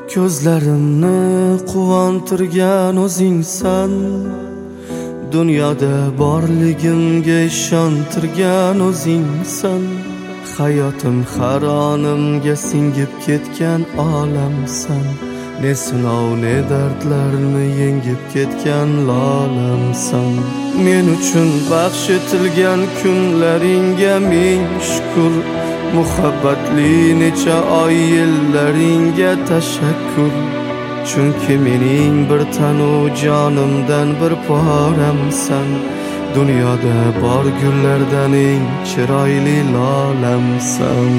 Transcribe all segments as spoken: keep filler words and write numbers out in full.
Ko'zlarimni quvontirgan o'zingsan, dunyoda borligimga ishontirgan o'zingsan. Hayotim har onimga singib ketgan olamsan. Ne sinov ne dardlarni yengib ketgan lolamsan. Men uchun baxsh etilgan kunlaringga ming shukr. Muhabbatli necha oy yillaringga tashakkur. Chunki mening bir tanu jonimdan bir poramsan. Dunyoda bor gullardan eng chiroyli lolamsan.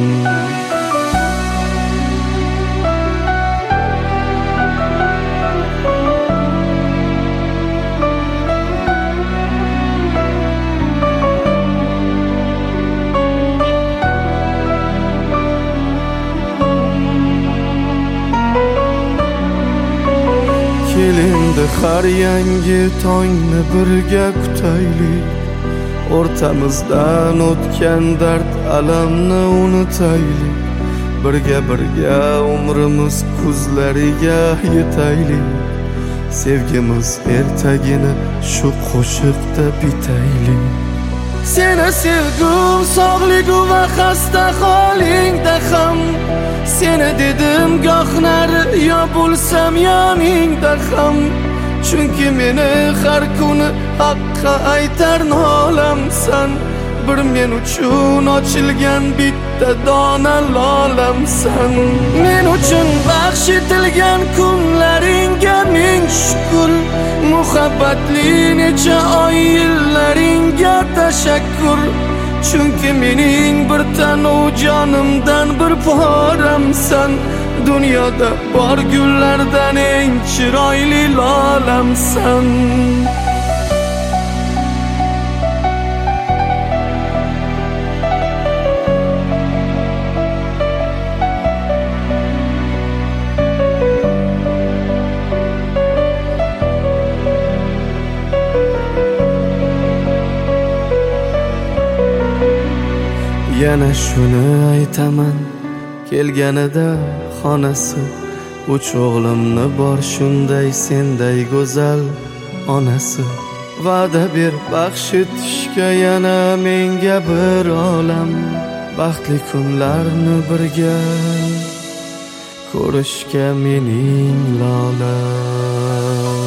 Kelindi har yangi tongni birga kutaylik. O'rtamizdan o'tgan dard alamni unutaylik. Birga birga umrimiz kuzlariga yetaylik. Sevgimiz ertagini shu qo'shiqda bitaylik. Seni sevgum sog'ligu va xasta holingda ham. Seni dedim goh nari yo bo'lsam yoningda ham. Chunki meni har kuni haqqa aytar nolamsan. Bir men uchun ochilgan bitta dona lolamsan. Men uchun baxsh etilgan kunlaringga ming shukr. Muhabbatli necha oy yillaringga tashakkur. Chunki mening bir tanu jonimdan bir poramsan. Dunyoda bor gullardan eng chiroyli lolamsan. Yana shuni aytaman, kelganida xonasi. Uch o'g'limni bor shunday senday go'zal onasi. Va'da ber baxsh etishga yana menga bir olam. Baxtli kunlarni birga ko'rishga mening lolam.